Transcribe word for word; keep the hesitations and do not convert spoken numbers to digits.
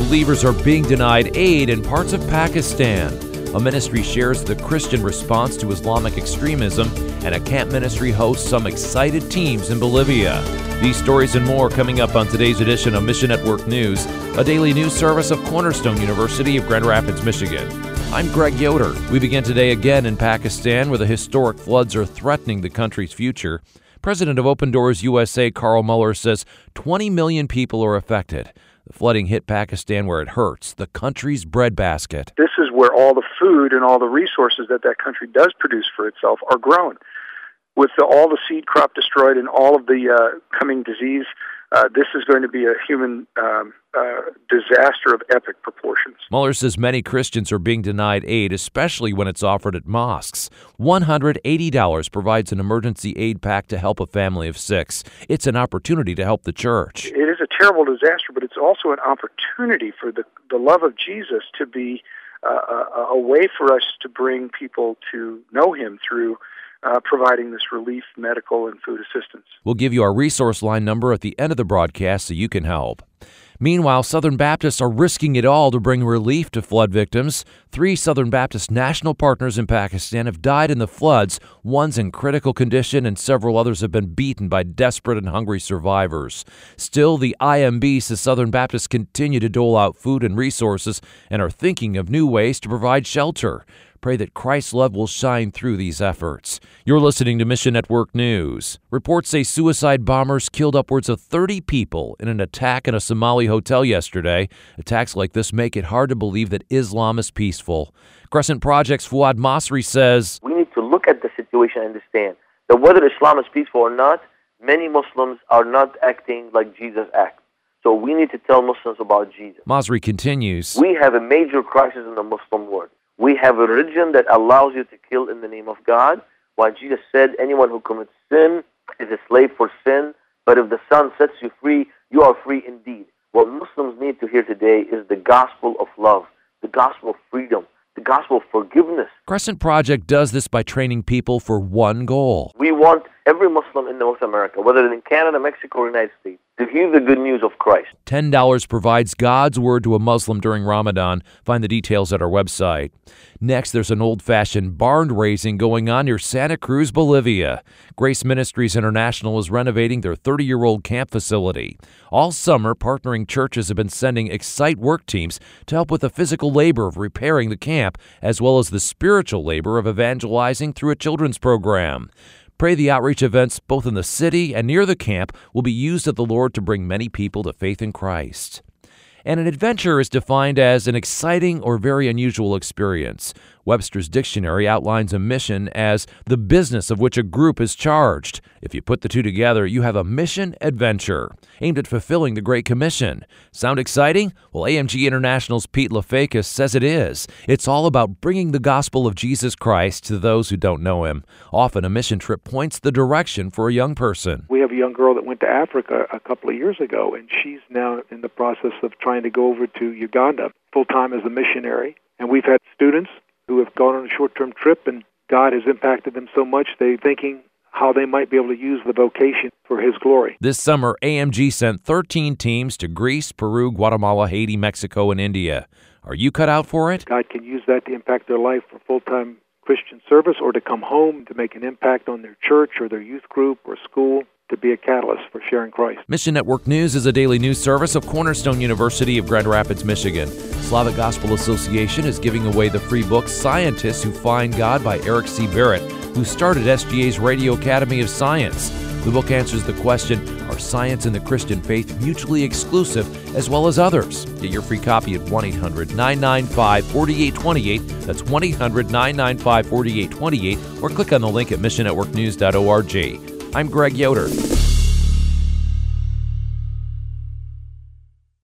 believers are being denied aid in parts of Pakistan. A ministry shares the Christian response to Islamic extremism, and a camp ministry hosts some excited teams in Bolivia. These stories and more coming up on today's edition of Mission Network News, a daily news service of Cornerstone University of Grand Rapids, Michigan. I'm Greg Yoder. We begin today again in Pakistan, where the historic floods are threatening the country's future. President of Open Doors U S A, Carl Muller, says twenty million people are affected. The flooding hit Pakistan where it hurts, the country's breadbasket. This is where all the food and all the resources that that country does produce for itself are grown. With the, all the seed crop destroyed and all of the uh, coming disease, uh, this is going to be a human um, uh, disaster of epic proportions. Mueller says many Christians are being denied aid, especially when it's offered at mosques. one hundred eighty dollars provides an emergency aid pack to help a family of six. It's an opportunity to help the church. It is a terrible disaster, but it's also an opportunity for the, the love of Jesus to be uh, a, a way for us to bring people to know him through Uh, providing this relief, medical, and food assistance. We'll give you our resource line number at the end of the broadcast so you can help. Meanwhile, Southern Baptists are risking it all to bring relief to flood victims. Three Southern Baptist national partners in Pakistan have died in the floods. One's in critical condition and several others have been beaten by desperate and hungry survivors. Still, the I M B says Southern Baptists continue to dole out food and resources and are thinking of new ways to provide shelter. Pray that Christ's love will shine through these efforts. You're listening to Mission Network News. Reports say suicide bombers killed upwards of thirty people in an attack in a Somali hotel yesterday. Attacks like this make it hard to believe that Islam is peaceful. Crescent Project's Fuad Masri says, we need to look at the situation and understand that whether Islam is peaceful or not, many Muslims are not acting like Jesus acts. So we need to tell Muslims about Jesus. Masri continues, we have a major crisis in the Muslim world. We have a religion that allows you to kill in the name of God, while Jesus said anyone who commits sin is a slave for sin, but if the Son sets you free, you are free indeed. What Muslims need to hear today is the gospel of love, the gospel of freedom, the gospel of forgiveness. Crescent Project does this by training people for one goal. We want every Muslim in North America, whether in Canada, Mexico, or United States, to hear the good news of Christ. ten dollars provides God's word to a Muslim during Ramadan. Find the details at our website. Next, there's an old-fashioned barn raising going on near Santa Cruz, Bolivia. Grace Ministries International is renovating their thirty-year-old camp facility. All summer, partnering churches have been sending Excite work teams to help with the physical labor of repairing the camp, as well as the spiritual labor of evangelizing through a children's program. Pray the outreach events, both in the city and near the camp, will be used of the Lord to bring many people to faith in Christ. And an adventure is defined as an exciting or very unusual experience. Webster's Dictionary outlines a mission as the business of which a group is charged. If you put the two together, you have a mission adventure aimed at fulfilling the Great Commission. Sound exciting? Well, A M G International's Pete LaFakis says it is. It's all about bringing the gospel of Jesus Christ to those who don't know him. Often a mission trip points the direction for a young person. We have a young girl that went to Africa a couple of years ago, and she's now in the process of trying to go over to Uganda full-time as a missionary. And we've had students who have gone on a short-term trip, and God has impacted them so much they're thinking how they might be able to use the vocation for his glory. This summer, A M G sent thirteen teams to Greece, Peru, Guatemala, Haiti, Mexico, and India. Are you cut out for it? God can use that to impact their life for full-time Christian service, or to come home to make an impact on their church or their youth group or school, to be a catalyst for sharing Christ. Mission Network News is a daily news service of Cornerstone University of Grand Rapids, Michigan. Slavic Gospel Association is giving away the free book Scientists Who Find God by Eric C. Barrett, who started S G A's Radio Academy of Science. The book answers the question, are science and the Christian faith mutually exclusive as well as others? Get your free copy at one eight hundred nine nine five four eight two eight. That's one eight hundred nine nine five four eight two eight, or click on the link at mission network news dot org. I'm Greg Yoder.